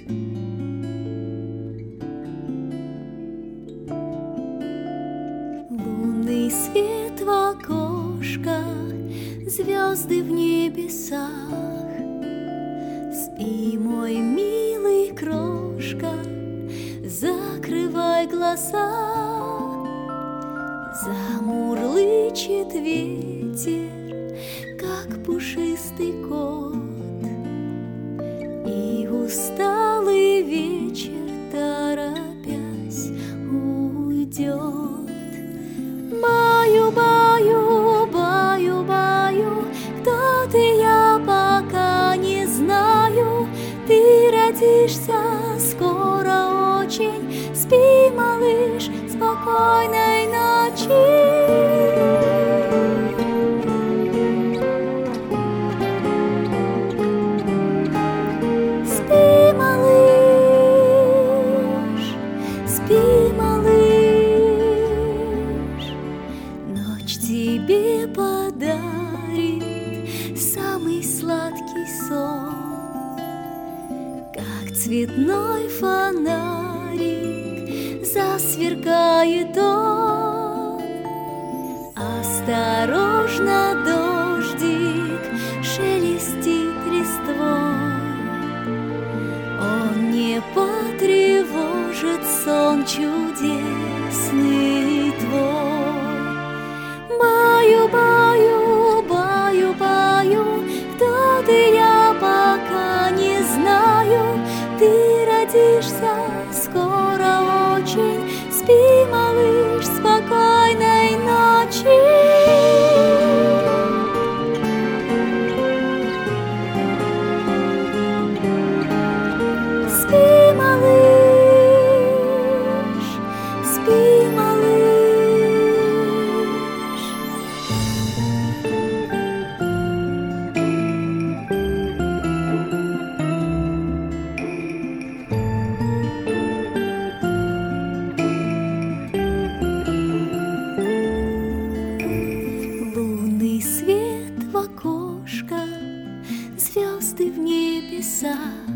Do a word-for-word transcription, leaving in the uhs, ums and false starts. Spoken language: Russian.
Лунный свет в окошках, звезды в небесах. Спи, мой милый крошка, закрывай глаза. Замурлычет ветер, как пушистый кот, и усталый вечер, торопясь, уйдет. Баю, баю, баю, баю, кто ты, я пока не знаю. Ты родишься скоро очень, спи, малыш, спокойной ночи. Спи, малыш, спи, малыш. Ночь тебе подарит самый сладкий сон, как цветной фонарик засверкает он. Осторожно, дождик шелестит листвой, он не потревожит сон чудесный твой. Баю, баю, баю, баю, кто ты, я пока не знаю. Ты родишься скоро очень, спи, малыш, спокойной ночи. Спи, малыш, спи, малыш. Лунный свет в окошко, звезды в небесах.